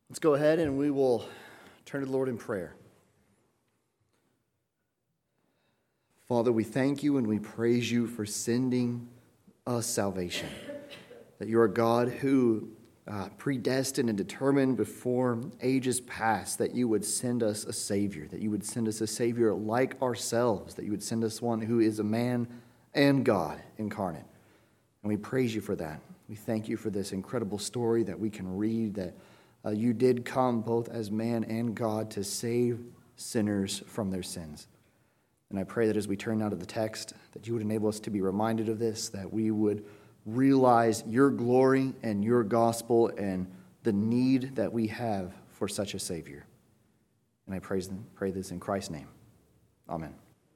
Let's go ahead and we will turn to the Lord in prayer. Father, we thank you and we praise you for sending us salvation. That you are God who predestined and determined before ages past that you would send us a Savior, that you would send us a Savior like ourselves, that you would send us one who is a man and God incarnate. And we praise you for that. We thank you for this incredible story that we can read, that you did come both as man and God to save sinners from their sins. And I pray that as we turn now to the text, that you would enable us to be reminded of this, that we would realize your glory and your gospel and the need that we have for such a Savior. And I pray this in Christ's name. Amen.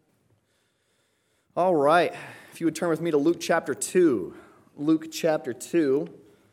All right. If you would turn with me to Luke chapter 2. Luke chapter 2.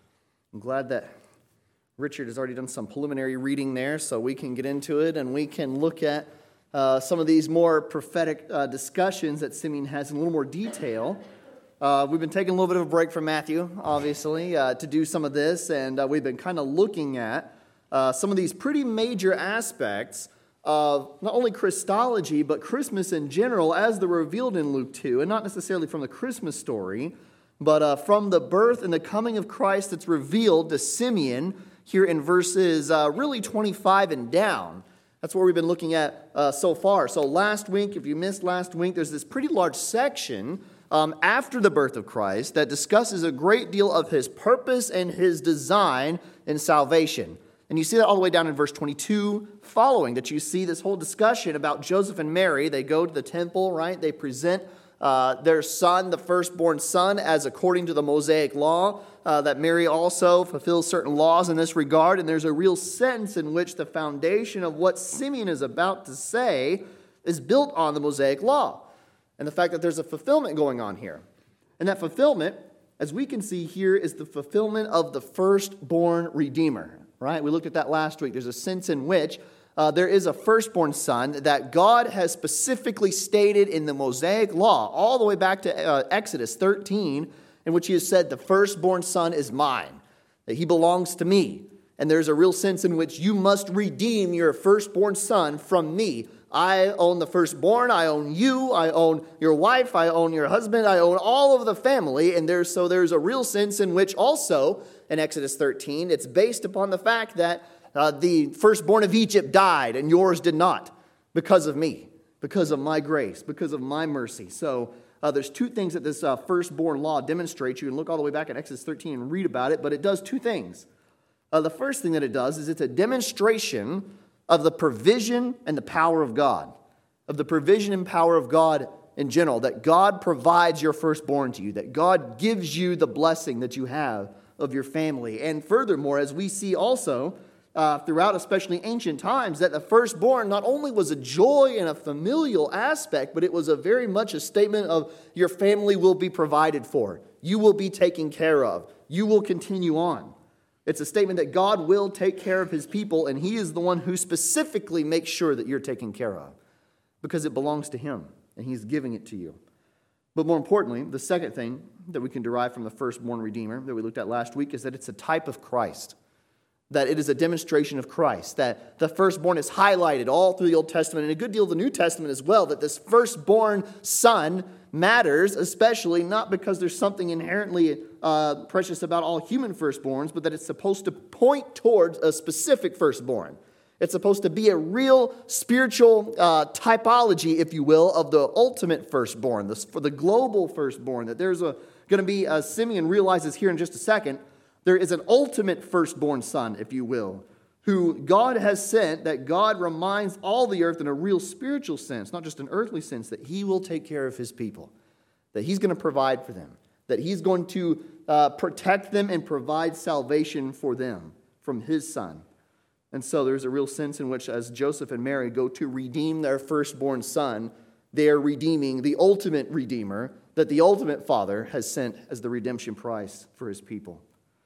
I'm glad that Richard has already done some preliminary reading there, so we can get into it and we can look at some of these more prophetic discussions that Simeon has in a little more detail. We've been taking a little bit of a break from Matthew, obviously, to do some of this, and we've been kind of looking at some of these pretty major aspects of not only Christology, but Christmas in general as they're revealed in Luke 2, and not necessarily from the Christmas story, but from the birth and the coming of Christ that's revealed to Simeon here in verses really 25 and down. That's what we've been looking at so far. So last week, if you missed last week, there's this pretty large section after the birth of Christ that discusses a great deal of his purpose and his design in salvation. And you see that all the way down in verse 22 following, that you see this whole discussion about Joseph and Mary. They go to the temple, right? They present their son, the firstborn son, as according to the Mosaic law, that Mary also fulfills certain laws in this regard. And there's a real sense in which the foundation of what Simeon is about to say is built on the Mosaic law. And the fact that there's a fulfillment going on here. And that fulfillment, as we can see here, is the fulfillment of the firstborn Redeemer. Right? We looked at that last week. There's a sense in which there is a firstborn son that God has specifically stated in the Mosaic law, all the way back to Exodus 13, in which he has said, the firstborn son is mine, that he belongs to me. And there's a real sense in which you must redeem your firstborn son from me. I own the firstborn, I own you, I own your wife, I own your husband, I own all of the family. And there's a real sense in which also, in Exodus 13, it's based upon the fact that the firstborn of Egypt died and yours did not, because of me, because of my grace, because of my mercy. So there's two things that this firstborn law demonstrates. You can look all the way back at Exodus 13 and read about it, but it does two things. The first thing that it does is it's a demonstration of the provision and the power of God, of the provision and power of God in general, that God provides your firstborn to you, that God gives you the blessing that you have of your family. And furthermore, as we see also throughout especially ancient times, that the firstborn not only was a joy and a familial aspect, but it was a very much a statement of your family will be provided for. You will be taken care of. You will continue on. It's a statement that God will take care of his people, and he is the one who specifically makes sure that you're taken care of because it belongs to him, and he's giving it to you. But more importantly, the second thing that we can derive from the firstborn Redeemer that we looked at last week is that it's a type of Christ, that it is a demonstration of Christ, that the firstborn is highlighted all through the Old Testament and a good deal of the New Testament as well, that this firstborn son matters, especially not because there's something inherently precious about all human firstborns, but that it's supposed to point towards a specific firstborn. It's supposed to be a real spiritual typology, if you will, of the ultimate firstborn, for the global firstborn, that there's going to be, as Simeon realizes here in just a second, there is an ultimate firstborn son, if you will, who God has sent, that God reminds all the earth in a real spiritual sense, not just an earthly sense, that he will take care of his people, that he's going to provide for them, that he's going to protect them and provide salvation for them from his son. And so there's a real sense in which as Joseph and Mary go to redeem their firstborn son, they are redeeming the ultimate Redeemer that the ultimate Father has sent as the redemption price for his people.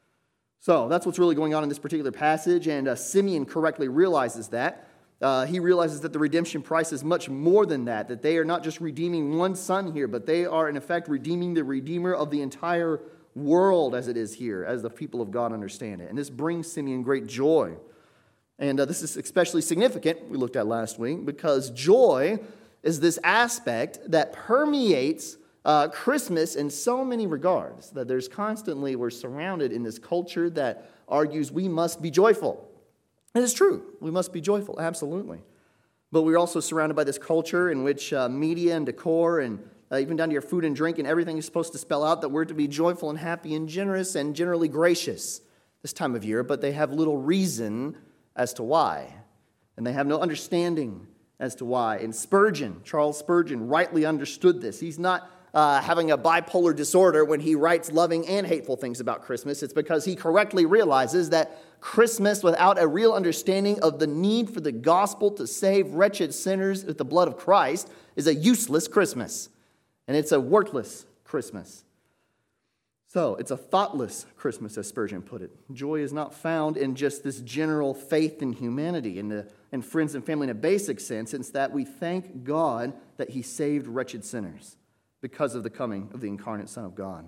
So that's what's really going on in this particular passage, and Simeon correctly realizes that. He realizes that the redemption price is much more than that, that they are not just redeeming one son here, but they are in effect redeeming the Redeemer of the entire world as it is here, as the people of God understand it. And this brings Simeon great joy. And this is especially significant, we looked at last week, because joy is this aspect that permeates Christmas in so many regards, that we're surrounded in this culture that argues we must be joyful. And it's true, we must be joyful, absolutely. But we're also surrounded by this culture in which media and decor and even down to your food and drink and everything is supposed to spell out that we're to be joyful and happy and generous and generally gracious this time of year, but they have little reason as to why. And they have no understanding as to why. And Charles Spurgeon, rightly understood this. He's not having a bipolar disorder when he writes loving and hateful things about Christmas. It's because he correctly realizes that Christmas, without a real understanding of the need for the gospel to save wretched sinners with the blood of Christ, is a useless Christmas. And it's a worthless Christmas. So, it's a thoughtless Christmas, as Spurgeon put it. Joy is not found in just this general faith in humanity and friends and family in a basic sense. It's that we thank God that He saved wretched sinners because of the coming of the incarnate Son of God.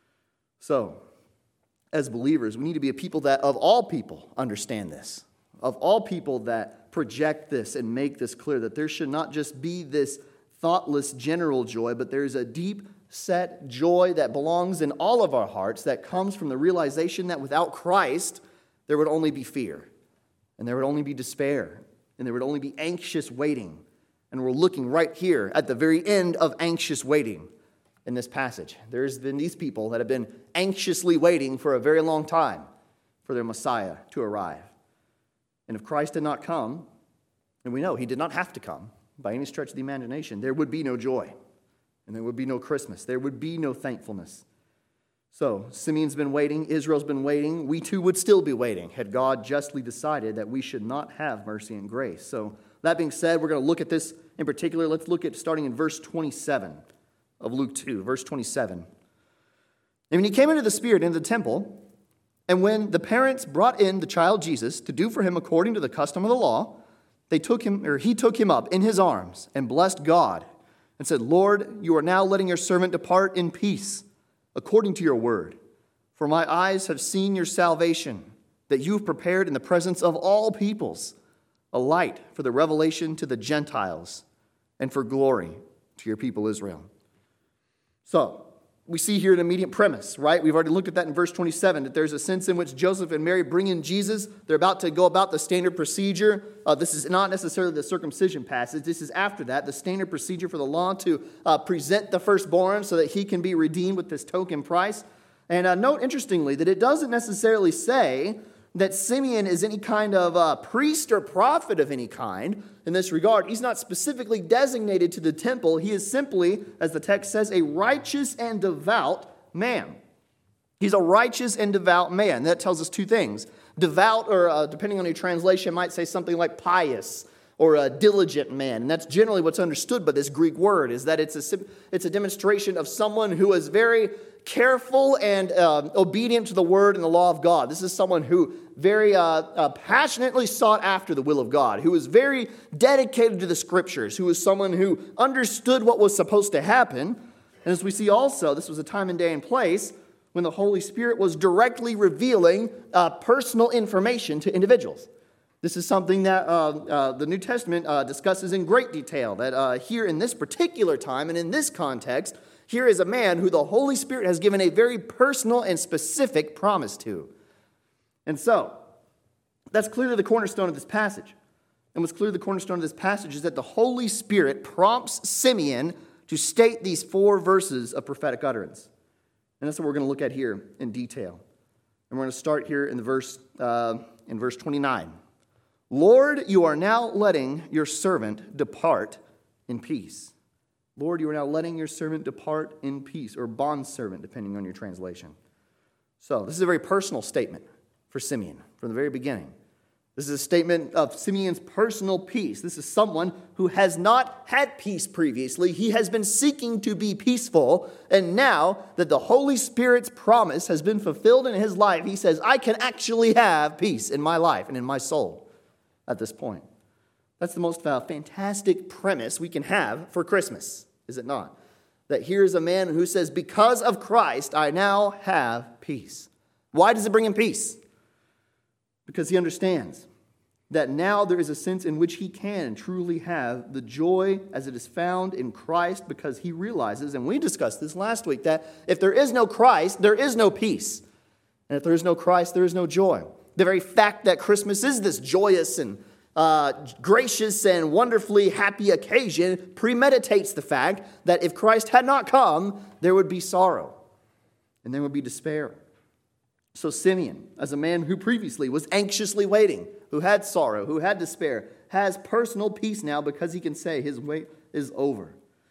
So, as believers, we need to be a people that, of all people, understand this. Of all people that project this and make this clear, that there should not just be this thoughtless general joy, but there's a deep set joy that belongs in all of our hearts that comes from the realization that without Christ, there would only be fear, and there would only be despair, and there would only be anxious waiting. And we're looking right here at the very end of anxious waiting in this passage. There's been these people that have been anxiously waiting for a very long time for their Messiah to arrive. And if Christ did not come, and we know He did not have to come by any stretch of the imagination, there would be no joy. And there would be no Christmas. There would be no thankfulness. So, Simeon's been waiting. Israel's been waiting. We too would still be waiting had God justly decided that we should not have mercy and grace. So, that being said, we're going to look at this in particular. Let's look at starting in verse 27 of Luke 2. Verse 27. And when he came into the Spirit into the temple, and when the parents brought in the child Jesus to do for him according to the custom of the law, he took him up in his arms and blessed God, and said, Lord, you are now letting your servant depart in peace, according to your word. For my eyes have seen your salvation, that you have prepared in the presence of all peoples, a light for the revelation to the Gentiles, and for glory to your people Israel. So, we see here an immediate premise, right? We've already looked at that in verse 27, that there's a sense in which Joseph and Mary bring in Jesus. They're about to go about the standard procedure. This is not necessarily the circumcision passage. This is after that, the standard procedure for the law to present the firstborn so that he can be redeemed with this token price. And note, interestingly, that it doesn't necessarily say that Simeon is any kind of priest or prophet of any kind in this regard. He's not specifically designated to the temple. He is simply, as the text says, a righteous and devout man. He's a righteous and devout man. That tells us two things. Devout, or depending on your translation, might say something like pious or a diligent man. And that's generally what's understood by this Greek word, is that it's a demonstration of someone who is very careful and obedient to the word and the law of God. This is someone who very passionately sought after the will of God, who was very dedicated to the scriptures, who was someone who understood what was supposed to happen. And as we see also, this was a time and day and place when the Holy Spirit was directly revealing personal information to individuals. This is something that the New Testament discusses in great detail, that here in this particular time and in this context, here is a man who the Holy Spirit has given a very personal and specific promise to. And so, that's clearly the cornerstone of this passage. And what's clearly the cornerstone of this passage is that the Holy Spirit prompts Simeon to state these 4 verses of prophetic utterance. And that's what we're going to look at here in detail. And we're going to start here in verse 29. Lord, you are now letting your servant depart in peace. Lord, you are now letting your servant depart in peace, or bondservant, depending on your translation. So, this is a very personal statement for Simeon from the very beginning. This is a statement of Simeon's personal peace. This is someone who has not had peace previously. He has been seeking to be peaceful, and now that the Holy Spirit's promise has been fulfilled in his life, he says, I can actually have peace in my life and in my soul at this point. That's the most fantastic premise we can have for Christmas, is it not? That here is a man who says, because of Christ, I now have peace. Why does it bring him peace? Because he understands that now there is a sense in which he can truly have the joy as it is found in Christ, because he realizes, and we discussed this last week, that if there is no Christ, there is no peace. And if there is no Christ, there is no joy. The very fact that Christmas is this joyous and gracious and wonderfully happy occasion premeditates the fact that if Christ had not come, there would be sorrow and there would be despair. So Simeon, as a man who previously was anxiously waiting, who had sorrow, who had despair, has personal peace now because he can say his wait is over.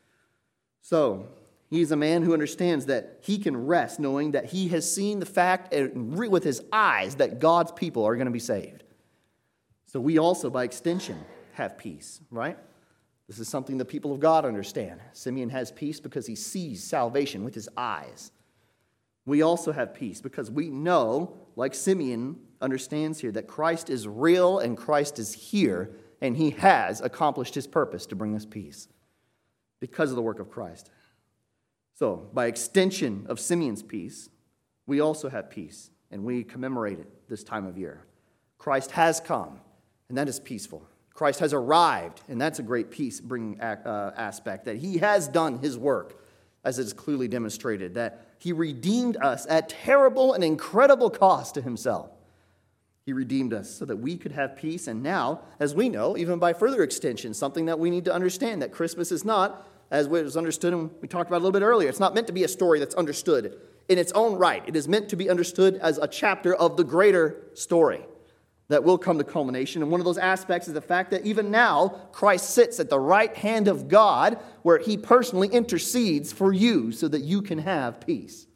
So he's a man who understands that he can rest knowing that he has seen the fact with his eyes that God's people are going to be saved. So we also, by extension, have peace, right? This is something the people of God understand. Simeon has peace because he sees salvation with his eyes. We also have peace because we know, like Simeon understands here, that Christ is real and Christ is here, and he has accomplished his purpose to bring us peace because of the work of Christ. So, by extension of Simeon's peace, we also have peace, and we commemorate it this time of year. Christ has come, and that is peaceful. Christ has arrived, and that's a great peace-bringing aspect, that he has done his work, as it is clearly demonstrated, that he redeemed us at terrible and incredible cost to himself. He redeemed us so that we could have peace, and now, as we know, even by further extension, something that we need to understand, that Christmas is not, as was understood and we talked about a little bit earlier, it's not meant to be a story that's understood in its own right. It is meant to be understood as a chapter of the greater story that will come to culmination. And one of those aspects is the fact that even now, Christ sits at the right hand of God, where he personally intercedes for you so that you can have peace.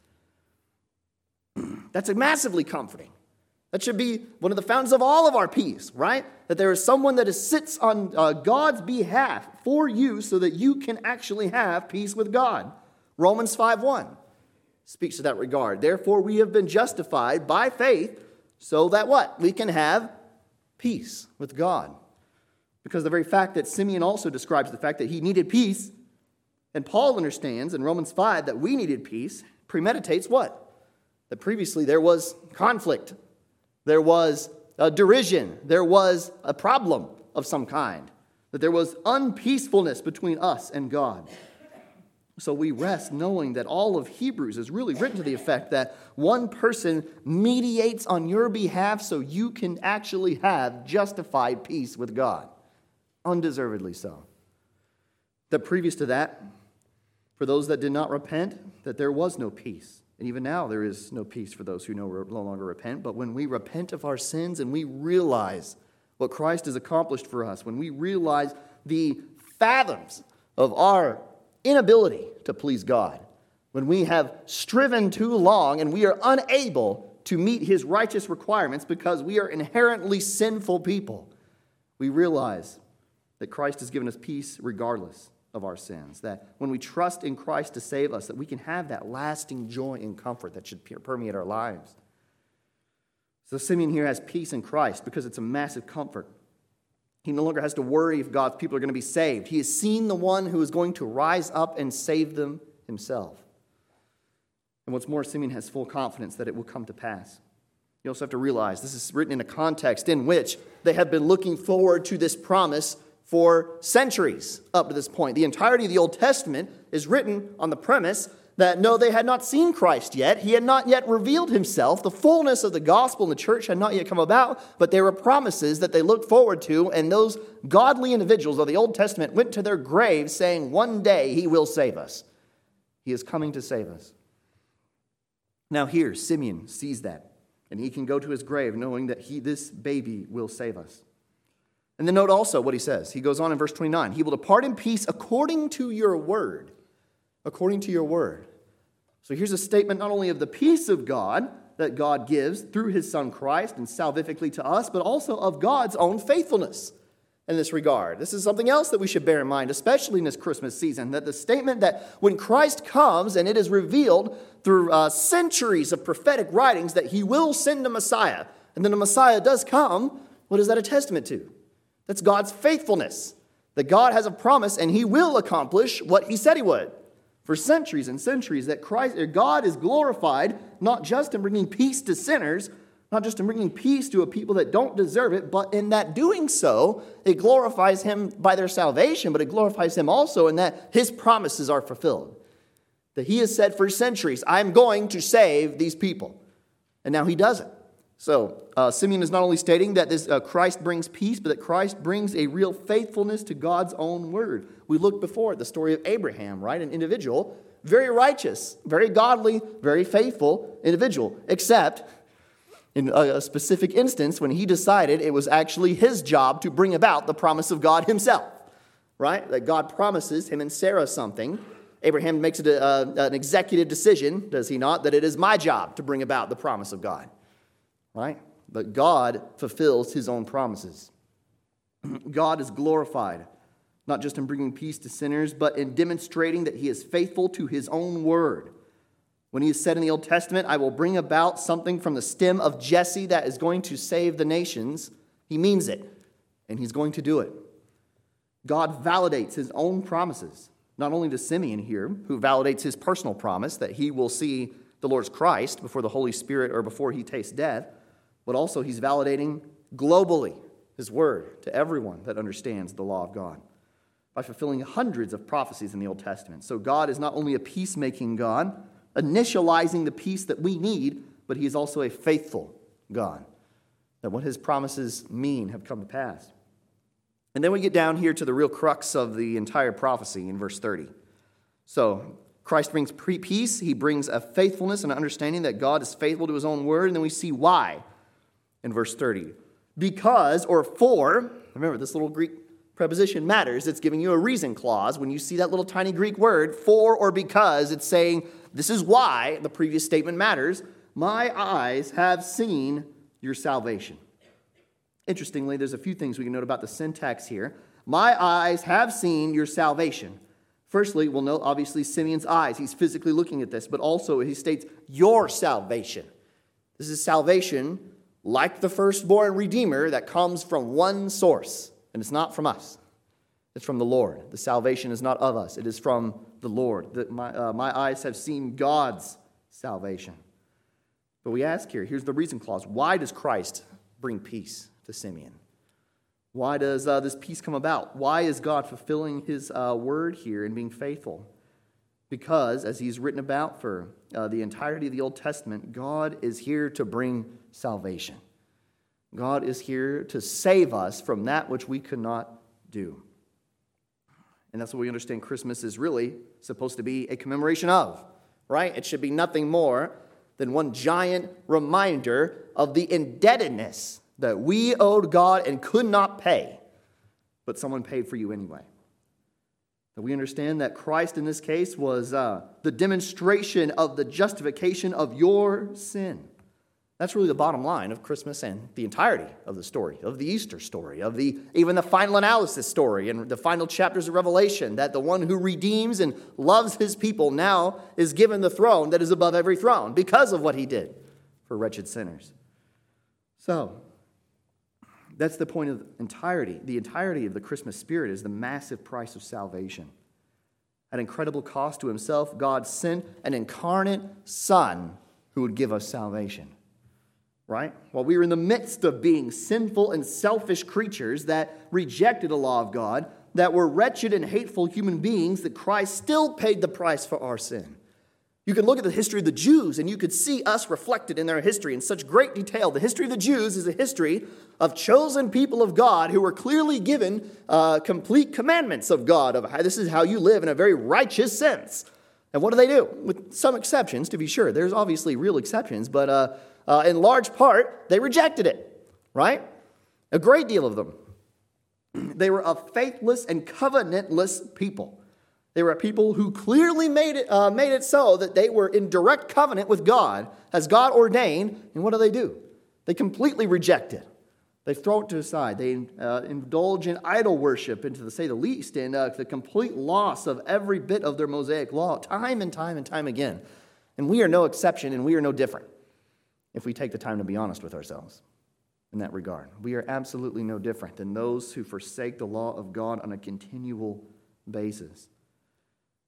That's massively comforting. That should be one of the fountains of all of our peace, right? That there is someone that sits on God's behalf for you so that you can actually have peace with God. Romans 5:1 speaks to that regard. Therefore, we have been justified by faith so that what? We can have peace with God. Because the very fact that Simeon also describes the fact that he needed peace, and Paul understands in Romans 5 that we needed peace, premeditates what? That previously there was conflict. There was a derision. There was a problem of some kind. That there was unpeacefulness between us and God. So we rest knowing that all of Hebrews is really written to the effect that one person mediates on your behalf so you can actually have justified peace with God. Undeservedly so. That previous to that, for those that did not repent, that there was no peace. And even now there is no peace for those who no longer repent. But when we repent of our sins and we realize what Christ has accomplished for us, when we realize the fathoms of our inability to please God, when we have striven too long and we are unable to meet his righteous requirements because we are inherently sinful people, we realize that Christ has given us peace regardless of our sins, that when we trust in Christ to save us, that we can have that lasting joy and comfort that should permeate our lives. So Simeon here has peace in Christ because it's a massive comfort. He no longer has to worry if God's people are going to be saved. He has seen the one who is going to rise up and save them himself. And what's more, Simeon has full confidence that it will come to pass. You also have to realize this is written in a context in which they have been looking forward to this promise for centuries up to this point. The entirety of the Old Testament is written on the premise that no, they had not seen Christ yet. He had not yet revealed himself. The fullness of the gospel in the church had not yet come about, but there were promises that they looked forward to, and those godly individuals of the Old Testament went to their graves saying, one day he will save us. He is coming to save us. Now here, Simeon sees that, and he can go to his grave knowing that this baby will save us. And then note also what he says. He goes on in verse 29. He will depart in peace according to your word. According to your word. So here's a statement not only of the peace of God that God gives through his Son Christ and salvifically to us, but also of God's own faithfulness in this regard. This is something else that we should bear in mind, especially in this Christmas season, that the statement that when Christ comes and it is revealed through centuries of prophetic writings that he will send a Messiah, and then the Messiah does come, what is that a testament to? That's God's faithfulness, that God has a promise and he will accomplish what he said he would. For centuries and centuries that God is glorified, not just in bringing peace to sinners, Not just in bringing peace to a people that don't deserve it, but in that doing so, it glorifies him by their salvation, but it glorifies him also in that his promises are fulfilled. That he has said for centuries, I'm going to save these people. And now he does it. So Simeon is not only stating that this Christ brings peace, but that Christ brings a real faithfulness to God's own word. We looked before at the story of Abraham, right? An individual, very righteous, very godly, very faithful individual, except in a specific instance when he decided it was actually his job to bring about the promise of God himself, right? That God promises him and Sarah something. Abraham makes it an executive decision, does he not, that it is my job to bring about the promise of God. Right? But God fulfills his own promises. God is glorified, not just in bringing peace to sinners, but in demonstrating that he is faithful to his own word. When he has said in the Old Testament, I will bring about something from the stem of Jesse that is going to save the nations, he means it, and he's going to do it. God validates his own promises, not only to Simeon here, who validates his personal promise that he will see the Lord's Christ before the Holy Spirit or before he tastes death, but also he's validating globally his word to everyone that understands the law of God by fulfilling hundreds of prophecies in the Old Testament. So God is not only a peacemaking God, initializing the peace that we need, but he is also a faithful God, that what his promises mean have come to pass. And then we get down here to the real crux of the entire prophecy in verse 30. So Christ brings peace. He brings a faithfulness and an understanding that God is faithful to his own word. And then we see why in verse 30. Because, or for, remember this little Greek preposition matters. It's giving you a reason clause. When you see that little tiny Greek word, for or because, it's saying this is why the previous statement matters. My eyes have seen your salvation. Interestingly, there's a few things we can note about the syntax here. My eyes have seen your salvation. Firstly, we'll note, obviously, Simeon's eyes. He's physically looking at this, but also he states, your salvation. This is salvation like the firstborn Redeemer that comes from one source, and it's not from us. It's from the Lord. The salvation is not of us. It is from the Lord. My eyes have seen God's salvation. But we ask here, here's the reason clause. Why does Christ bring peace to Simeon? Why does this peace come about? Why is God fulfilling his word here and being faithful? Because, as he's written about for the entirety of the Old Testament, God is here to bring salvation. God is here to save us from that which we could not do. And that's what we understand Christmas is really supposed to be a commemoration of, right? It should be nothing more than one giant reminder of the indebtedness that we owed God and could not pay, but someone paid for you anyway. That we understand that Christ in this case was the demonstration of the justification of your sin. That's really the bottom line of Christmas and the entirety of the story, of the Easter story, of even the final analysis story and the final chapters of Revelation, that the one who redeems and loves his people now is given the throne that is above every throne because of what he did for wretched sinners. So, that's the point of the entirety of the Christmas spirit is the massive price of salvation. At incredible cost to himself, God sent an incarnate Son who would give us salvation. Right? While we were in the midst of being sinful and selfish creatures that rejected the law of God, that were wretched and hateful human beings, that Christ still paid the price for our sin. You can look at the history of the Jews and you could see us reflected in their history in such great detail. The history of the Jews is a history of chosen people of God who were clearly given complete commandments of God, of how this is how you live in a very righteous sense. And what do? With some exceptions, to be sure. There's obviously real exceptions, but in large part, they rejected it, right? A great deal of them. They were a faithless and covenantless people. They were a people who clearly made it so that they were in direct covenant with God as God ordained. And what do? They completely reject it. They throw it to the side. They indulge in idol worship, and to say the least, and the complete loss of every bit of their Mosaic law time and time and time again. And we are no exception, and we are no different if we take the time to be honest with ourselves in that regard. We are absolutely no different than those who forsake the law of God on a continual basis.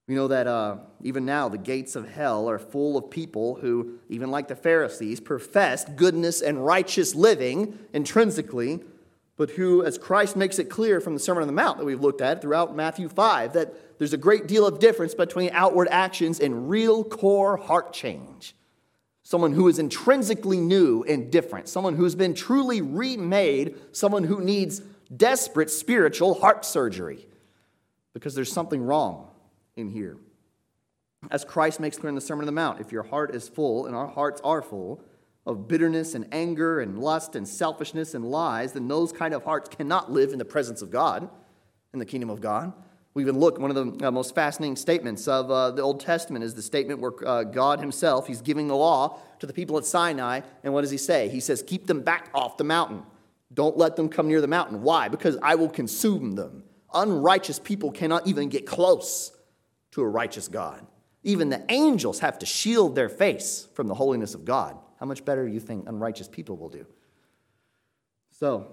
We know that even now the gates of hell are full of people who, even like the Pharisees, professed goodness and righteous living intrinsically, but who, as Christ makes it clear from the Sermon on the Mount that we've looked at throughout Matthew 5, that there's a great deal of difference between outward actions and real core heart change. Someone who is intrinsically new and different, someone who's been truly remade, someone who needs desperate spiritual heart surgery because there's something wrong in here. As Christ makes clear in the Sermon on the Mount, if your heart is full, and our hearts are full, of bitterness and anger and lust and selfishness and lies, then those kind of hearts cannot live in the presence of God, in the kingdom of God. We even look, one of the most fascinating statements of the Old Testament is the statement where God himself, he's giving the law to the people at Sinai, and what does he say? He says, keep them back off the mountain. Don't let them come near the mountain. Why? Because I will consume them. Unrighteous people cannot even get close to a righteous God. Even the angels have to shield their face from the holiness of God. How much better do you think unrighteous people will do? So,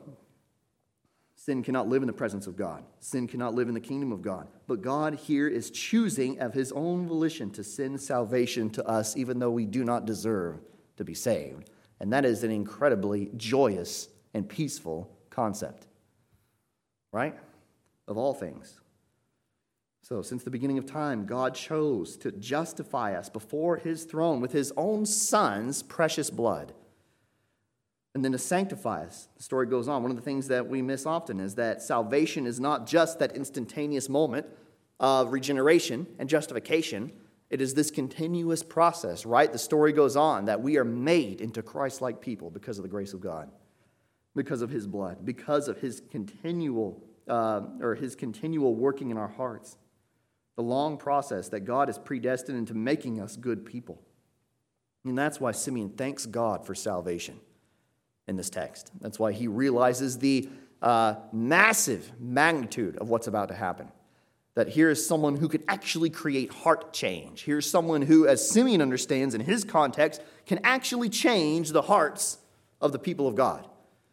sin cannot live in the presence of God. Sin cannot live in the kingdom of God. But God here is choosing of his own volition to send salvation to us, even though we do not deserve to be saved. And that is an incredibly joyous and peaceful concept. Right? Of all things. So, since the beginning of time, God chose to justify us before his throne with his own Son's precious blood. And then to sanctify us. The story goes on. One of the things that we miss often is that salvation is not just that instantaneous moment of regeneration and justification. It is this continuous process, right? The story goes on that we are made into Christ-like people because of the grace of God, because of his blood, because of his continual working in our hearts. The long process that God is predestined into making us good people. And that's why Simeon thanks God for salvation in this text. That's why he realizes the massive magnitude of what's about to happen. That here is someone who could actually create heart change. Here's someone who, as Simeon understands in his context, can actually change the hearts of the people of God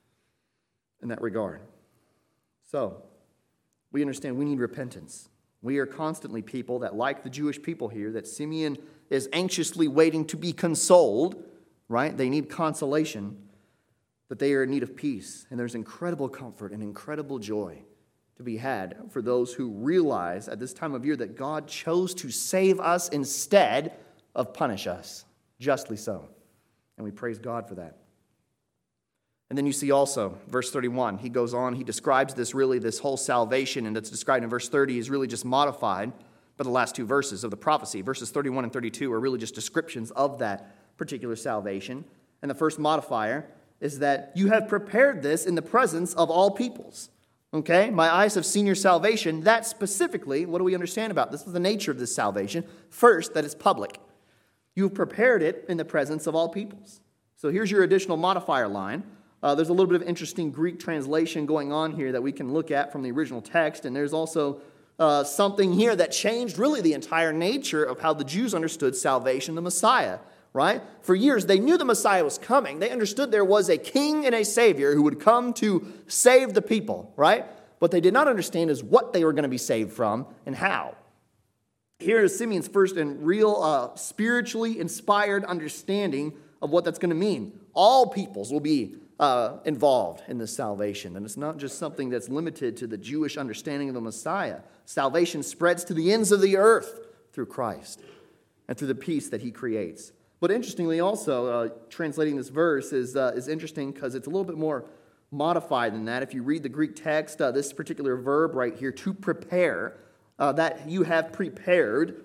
in that regard. So, we understand we need repentance. We are constantly people that, like the Jewish people here, that Simeon is anxiously waiting to be consoled, right? They need consolation, but they are in need of peace. And there's incredible comfort and incredible joy to be had for those who realize at this time of year that God chose to save us instead of punish us, justly so. And we praise God for that. And then you see also, verse 31, he goes on, he describes this whole salvation, and that's described in verse 30 is really just modified by the last two verses of the prophecy. Verses 31 and 32 are really just descriptions of that particular salvation. And the first modifier is that you have prepared this in the presence of all peoples. Okay? My eyes have seen your salvation. That specifically, what do we understand about this? This is the nature of this salvation. First, that it's public. You've prepared it in the presence of all peoples. So here's your additional modifier line. There's a little bit of interesting Greek translation going on here that we can look at from the original text, and there's also something here that changed really the entire nature of how the Jews understood salvation, the Messiah, right? For years, they knew the Messiah was coming. They understood there was a king and a savior who would come to save the people, right? What they did not understand is what they were going to be saved from and how. Here is Simeon's first and real spiritually inspired understanding of what that's going to mean. All peoples will be involved in this salvation. And it's not just something that's limited to the Jewish understanding of the Messiah. Salvation spreads to the ends of the earth through Christ and through the peace that he creates. But interestingly also, translating this verse is interesting because it's a little bit more modified than that. If you read the Greek text, this particular verb right here, to prepare, that you have prepared,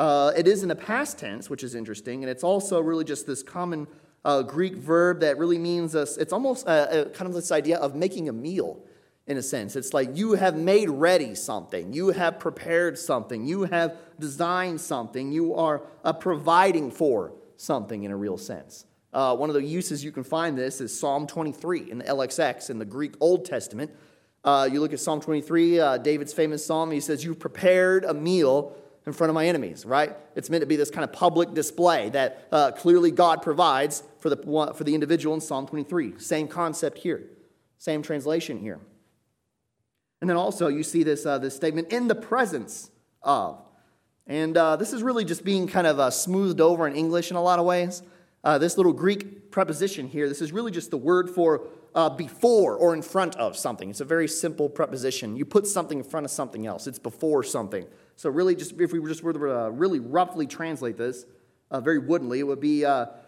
it is in the past tense, which is interesting. And it's also really just this common Greek verb that really means it's almost kind of this idea of making a meal in a sense. It's like you have made ready something. You have prepared something. You have designed something. You are providing for something in a real sense. One of the uses you can find this is Psalm 23 in the LXX in the Greek Old Testament. You look at Psalm 23, David's famous psalm. He says, "You've prepared a meal in front of my enemies," right? It's meant to be this kind of public display that clearly God provides for the individual in Psalm 23. Same concept here. Same translation here. And then also you see this statement, "in the presence of." And this is really just being kind of smoothed over in English in a lot of ways. This little Greek preposition here, this is really just the word for before or in front of something. It's a very simple preposition. You put something in front of something else. It's before something. So really, just if we were to really roughly translate this, very woodenly, it would be,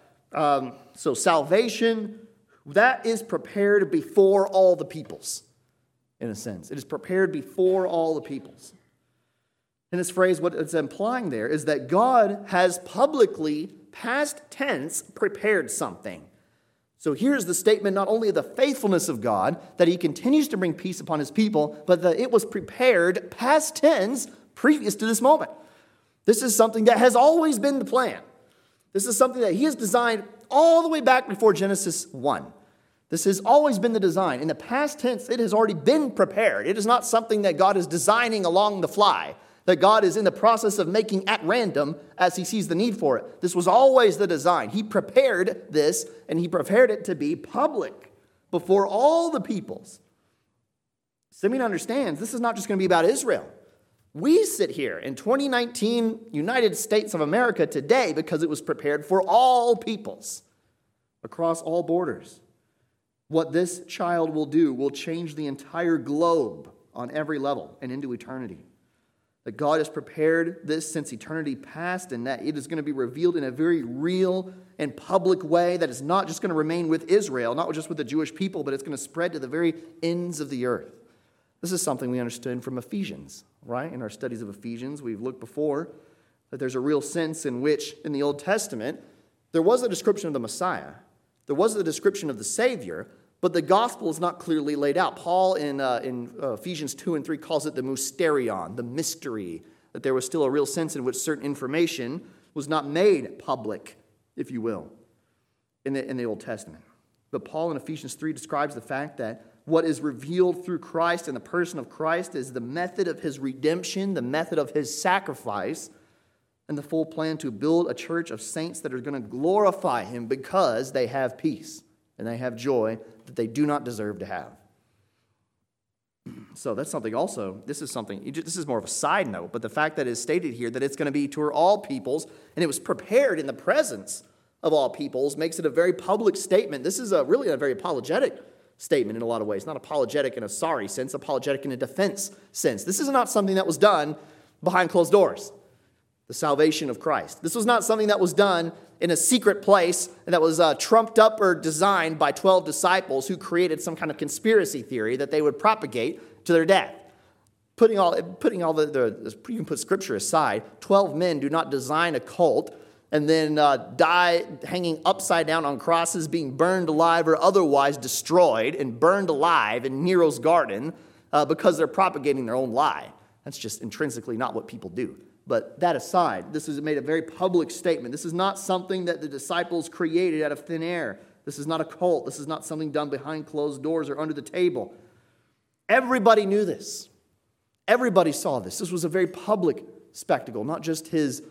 so salvation, that is prepared before all the peoples, in a sense. It is prepared before all the peoples. In this phrase, what it's implying there is that God has publicly, past tense, prepared something. So here's the statement not only of the faithfulness of God, that he continues to bring peace upon his people, but that it was prepared, past tense, previous to this moment. This is something that has always been the plan. This is something that he has designed all the way back before Genesis 1. This has always been the design. In the past tense, it has already been prepared. It is not something that God is designing along the fly, that God is in the process of making at random as he sees the need for it. This was always the design. He prepared this, and he prepared it to be public before all the peoples. Simeon understands this is not just going to be about Israel. We sit here in 2019 United States of America today because it was prepared for all peoples across all borders. What this child will do will change the entire globe on every level and into eternity. That God has prepared this since eternity past, and that it is going to be revealed in a very real and public way that is not just going to remain with Israel, not just with the Jewish people, but it's going to spread to the very ends of the earth. This is something we understood from Ephesians, right? In our studies of Ephesians, we've looked before that there's a real sense in which, in the Old Testament, there was a description of the Messiah. There was a description of the Savior, but the gospel is not clearly laid out. Paul in Ephesians 2 and 3 calls it the mysterion, the mystery, that there was still a real sense in which certain information was not made public, if you will, in the Old Testament. But Paul in Ephesians 3 describes the fact that what is revealed through Christ and the person of Christ is the method of his redemption, the method of his sacrifice, and the full plan to build a church of saints that are going to glorify him because they have peace and they have joy that they do not deserve to have. So that's something also, this is more of a side note, but the fact that it is stated here that it's going to be to all peoples, and it was prepared in the presence of all peoples, makes it a very public statement. This is really a very apologetic statement in a lot of ways. Not apologetic in a sorry sense, apologetic in a defense sense. This is not something that was done behind closed doors, the salvation of Christ. This was not something that was done in a secret place and that was trumped up or designed by 12 disciples who created some kind of conspiracy theory that they would propagate to their death. Putting all the you can put Scripture aside, 12 men do not design a cult and then die hanging upside down on crosses, being burned alive or otherwise destroyed and burned alive in Nero's garden because they're propagating their own lie. That's just intrinsically not what people do. But that aside, this is made a very public statement. This is not something that the disciples created out of thin air. This is not a cult. This is not something done behind closed doors or under the table. Everybody knew this. Everybody saw this. This was a very public spectacle, not just his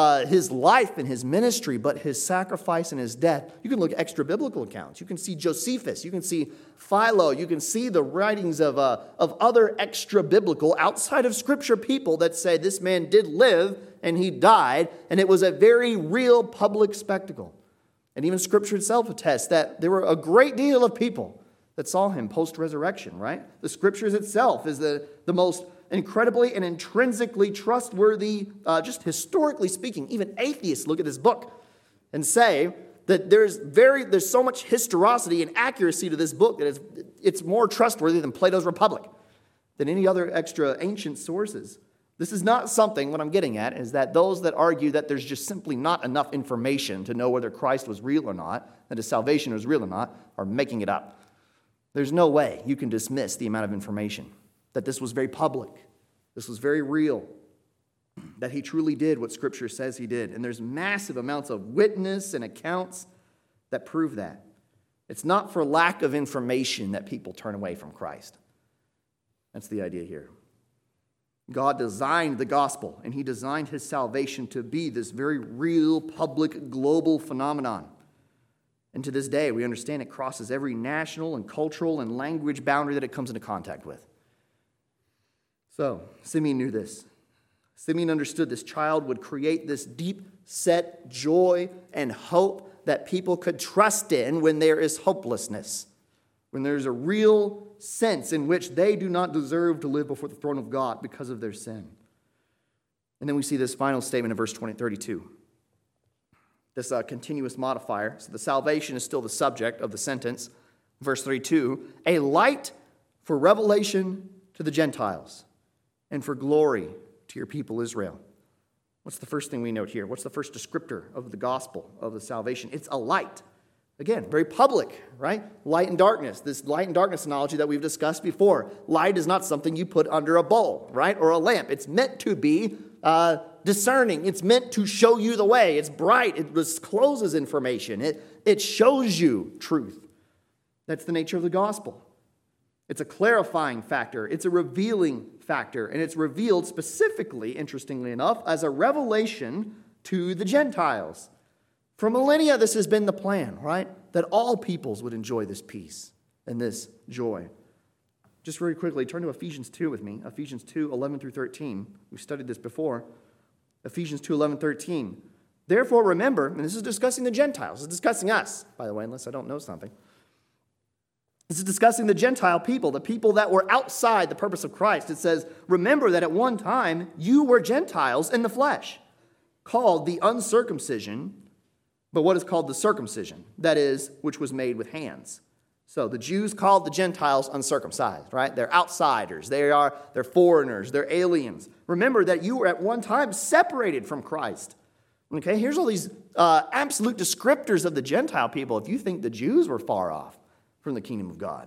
life and his ministry, but his sacrifice and his death. You can look at extra biblical accounts. You can see Josephus. You can see Philo. You can see the writings of other extra biblical, outside of Scripture people that say this man did live and he died, and it was a very real public spectacle. And even Scripture itself attests that there were a great deal of people that saw him post-resurrection, right? The Scriptures itself is the most incredibly and intrinsically trustworthy, just historically speaking. Even atheists look at this book and say that there's so much historicity and accuracy to this book that it's more trustworthy than Plato's Republic, than any other extra ancient sources. This is not something, what I'm getting at, is that those that argue that there's just simply not enough information to know whether Christ was real or not, that his salvation was real or not, are making it up. There's no way you can dismiss the amount of information, that this was very public, this was very real, that he truly did what Scripture says he did. And there's massive amounts of witness and accounts that prove that. It's not for lack of information that people turn away from Christ. That's the idea here. God designed the gospel, and he designed his salvation to be this very real, public, global phenomenon. And to this day, we understand it crosses every national and cultural and language boundary that it comes into contact with. So, Simeon knew this. Simeon understood this child would create this deep-set joy and hope that people could trust in when there is hopelessness, when there's a real sense in which they do not deserve to live before the throne of God because of their sin. And then we see this final statement in verse 32. This continuous modifier. So the salvation is still the subject of the sentence. Verse 32, a light for revelation to the Gentiles and for glory to your people Israel. What's the first thing we note here? What's the first descriptor of the gospel, of the salvation? It's a light. Again, very public, right? Light and darkness. This light and darkness analogy that we've discussed before. Light is not something you put under a bowl, right? Or a lamp. It's meant to be discerning. It's meant to show you the way. It's bright. It discloses information. It shows you truth. That's the nature of the gospel. It's a clarifying factor. It's a revealing factor. And it's revealed specifically, interestingly enough, as a revelation to the Gentiles. For millennia, this has been the plan, right? That all peoples would enjoy this peace and this joy. Just very quickly, turn to Ephesians 2 with me. Ephesians 2, 11 through 13. We've studied this before. Ephesians 2, 11, 13. Therefore, remember, and this is discussing the Gentiles. This is discussing us, by the way, unless I don't know something. This is discussing the Gentile people, the people that were outside the purpose of Christ. It says, remember that at one time you were Gentiles in the flesh, called the uncircumcision, but what is called the circumcision, that is, which was made with hands. So the Jews called the Gentiles uncircumcised, right? They're outsiders. They're foreigners. They're aliens. Remember that you were at one time separated from Christ. Okay, here's all these absolute descriptors of the Gentile people if you think the Jews were far off from the kingdom of God.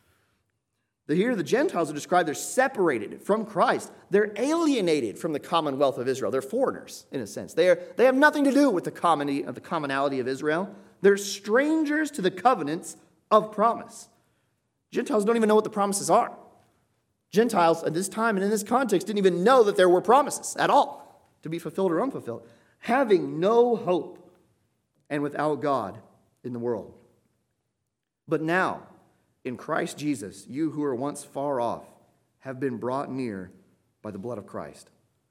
Here the Gentiles are described, they're separated from Christ. They're alienated from the commonwealth of Israel. They're foreigners, in a sense. They have nothing to do with the commonality of Israel. They're strangers to the covenants of promise. Gentiles don't even know what the promises are. Gentiles at this time and in this context didn't even know that there were promises at all to be fulfilled or unfulfilled, having no hope and without God in the world. But now, in Christ Jesus, you who were once far off have been brought near by the blood of Christ.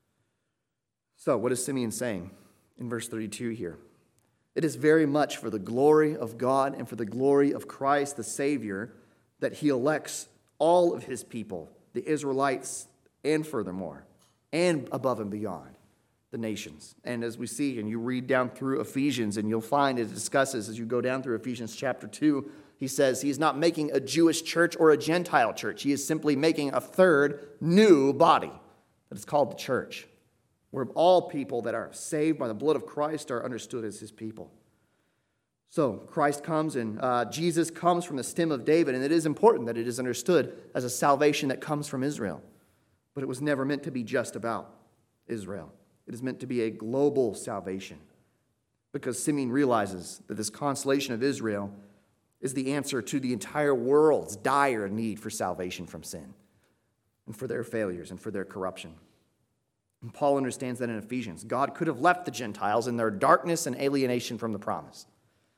So, what is Simeon saying in verse 32 here? It is very much for the glory of God and for the glory of Christ the Savior that he elects all of his people, the Israelites, and furthermore, and above and beyond, the nations. And as we see, and you read down through Ephesians, and you'll find it discusses as you go down through Ephesians chapter 2, he says he's not making a Jewish church or a Gentile church. He is simply making a third new body that is called the church, where all people that are saved by the blood of Christ are understood as his people. So Christ comes and Jesus comes from the stem of David, and it is important that it is understood as a salvation that comes from Israel. But it was never meant to be just about Israel. It is meant to be a global salvation, because Simeon realizes that this consolation of Israel is the answer to the entire world's dire need for salvation from sin and for their failures and for their corruption. And Paul understands that in Ephesians. God could have left the Gentiles in their darkness and alienation from the promise.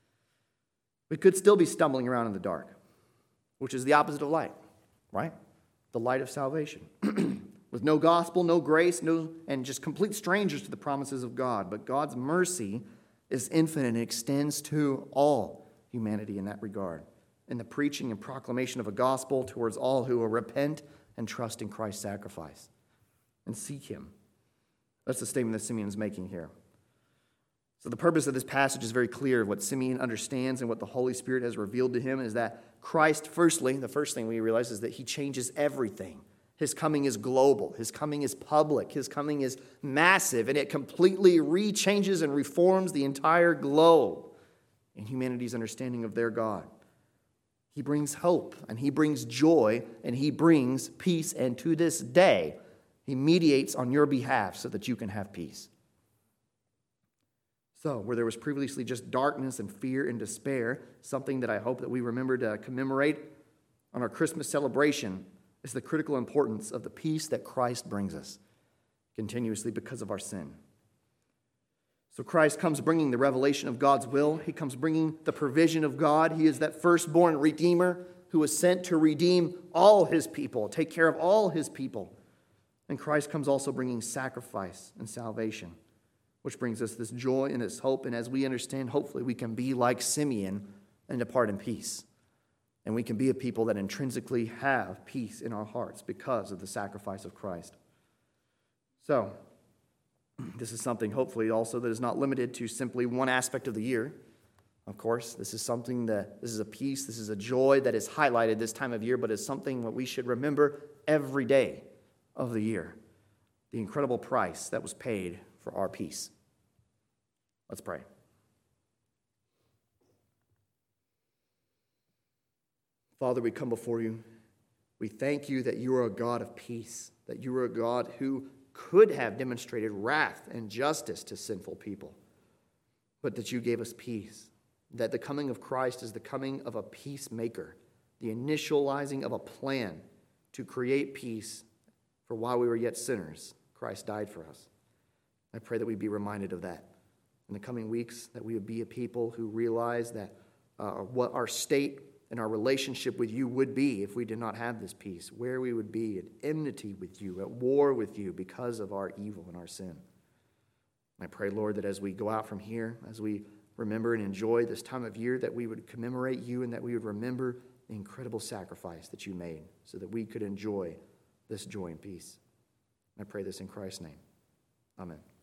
We could still be stumbling around in the dark, which is the opposite of light, right? The light of salvation. With no gospel, no grace, and just complete strangers to the promises of God. But God's mercy is infinite and extends to all humanity in that regard, in the preaching and proclamation of a gospel towards all who will repent and trust in Christ's sacrifice and seek him. That's the statement that Simeon is making here. So the purpose of this passage is very clear. What Simeon understands and what the Holy Spirit has revealed to him is that Christ, firstly, the first thing we realize is that he changes everything. His coming is global. His coming is public. His coming is massive, and it completely rechanges and reforms the entire globe in humanity's understanding of their God. He brings hope, and he brings joy, and he brings peace, and to this day, he mediates on your behalf so that you can have peace. So, where there was previously just darkness and fear and despair, something that I hope that we remember to commemorate on our Christmas celebration is the critical importance of the peace that Christ brings us continuously because of our sin. So Christ comes bringing the revelation of God's will. He comes bringing the provision of God. He is that firstborn Redeemer who was sent to redeem all his people, take care of all his people. And Christ comes also bringing sacrifice and salvation, which brings us this joy and this hope. And as we understand, hopefully we can be like Simeon and depart in peace. And we can be a people that intrinsically have peace in our hearts because of the sacrifice of Christ. So, this is something hopefully also that is not limited to simply one aspect of the year. Of course, this is a peace, this is a joy that is highlighted this time of year, but is something that we should remember every day of the year. The incredible price that was paid for our peace. Let's pray. Father, we come before you. We thank you that you are a God of peace, that you are a God who could have demonstrated wrath and justice to sinful people, but that you gave us peace, that the coming of Christ is the coming of a peacemaker, the initializing of a plan to create peace, for while we were yet sinners, Christ died for us. I pray that we be reminded of that in the coming weeks, that we would be a people who realize that what our state and our relationship with you would be if we did not have this peace, where we would be at enmity with you, at war with you because of our evil and our sin. I pray, Lord, that as we go out from here, as we remember and enjoy this time of year, that we would commemorate you and that we would remember the incredible sacrifice that you made so that we could enjoy this joy and peace. I pray this in Christ's name. Amen.